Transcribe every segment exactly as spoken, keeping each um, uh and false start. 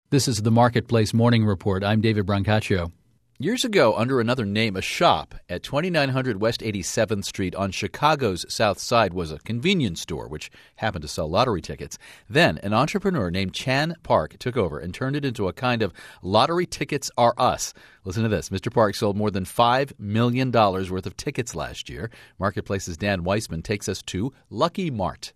This is the Marketplace Morning Report. I'm David Brancaccio. Years ago, under another name, a shop at twenty-nine hundred West eighty-seventh Street on Chicago's South Side was a convenience store, which happened to sell lottery tickets. Then an entrepreneur named Chan Park took over and turned it into a kind of lottery tickets are us. Listen to this. Mister Park sold more than five million dollars worth of tickets last year. Marketplace's Dan Weissman takes us to Lucky Mart.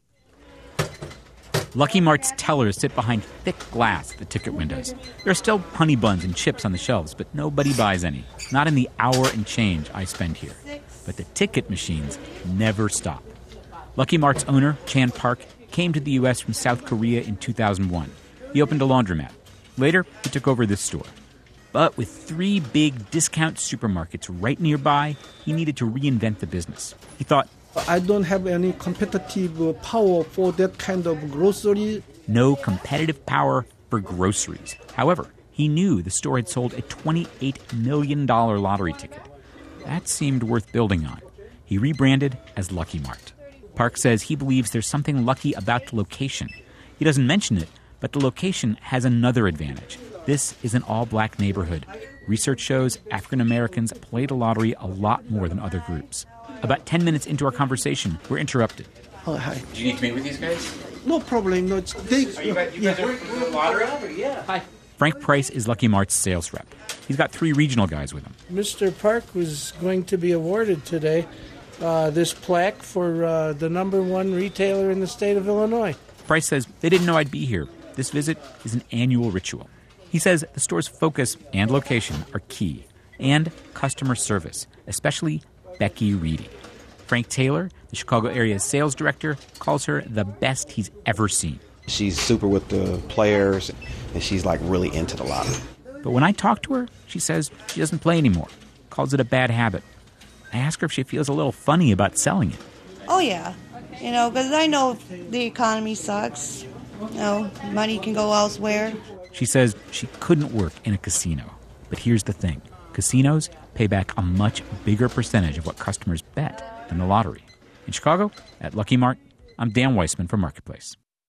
Lucky Mart's tellers sit behind thick glass at the ticket windows. There are still honey buns and chips on the shelves, but nobody buys any. Not in the hour and change I spend here. But the ticket machines never stop. Lucky Mart's owner, Chan Park, came to the U S from South Korea in two thousand one. He opened a laundromat. Later, he took over this store. But with three big discount supermarkets right nearby, he needed to reinvent the business. He thought, I don't have any competitive power for that kind of grocery. No competitive power for groceries. However, he knew the store had sold a twenty-eight million dollars lottery ticket. That seemed worth building on. He rebranded as Lucky Mart. Park says he believes there's something lucky about the location. He doesn't mention it, but the location has another advantage. This is an all-black neighborhood. Research shows African Americans play the lottery a lot more than other groups. About ten minutes into our conversation, we're interrupted. Oh, hi. Do you need to meet with these guys? No problem. No, it's, they, Are you guys, you guys yeah. are for the lottery? Yeah. Hi. Frank Price is Lucky Mart's sales rep. He's got three regional guys with him. Mister Park was going to be awarded today uh, this plaque for uh, the number one retailer in the state of Illinois. Price says they didn't know I'd be here. This visit is an annual ritual. He says the store's focus and location are key, and customer service, especially Becky Reedy. Frank Taylor, the Chicago area's sales director, calls her the best he's ever seen. She's super with the players, and she's like really into the lottery. But when I talk to her, she says she doesn't play anymore, calls it a bad habit. I ask her if she feels a little funny about selling it. Oh, yeah. You know, because I know the economy sucks. You know, money can go elsewhere. She says she couldn't work in a casino. But here's the thing. Casinos pay back a much bigger percentage of what customers bet than the lottery. In Chicago, at Lucky Mart, I'm Dan Weissman for Marketplace.